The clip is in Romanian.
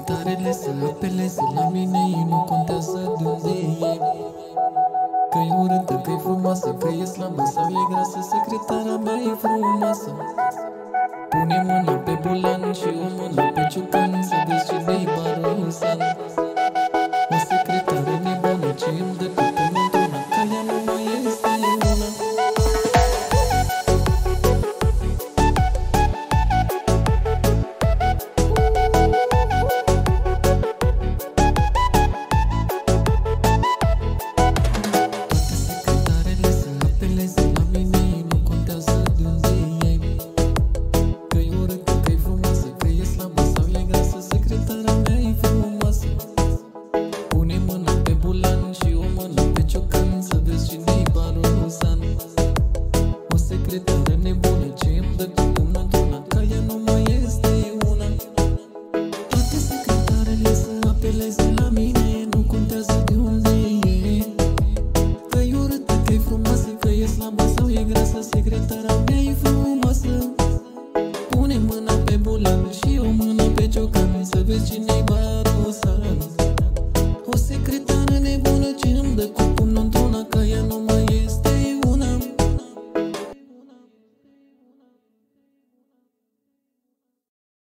secretarele să apeleze la mine, nu contează de unde e. Că-i urâtă, că-i frumoasă, că e slabă sau e grasă, secretara mea e frumoasă. Pune mâna pe bulan și o mână pe ciucan, să vezi cine-i barosan. O secretară nebună ce îmi dă totul într-una, că ea nu mai este una. Secretară nebună ce îmi dă totul într-una, că ea nu mai este una. Toate secretarele să apeleze la mine, nu contează de unde e. Că-i urâtă, că-i frumoasă, că e slabă sau e grasă, secretara mea e frumoasă. Pune mâna pe bulan și o mână pe ciocan, să vezi cine-i barosan.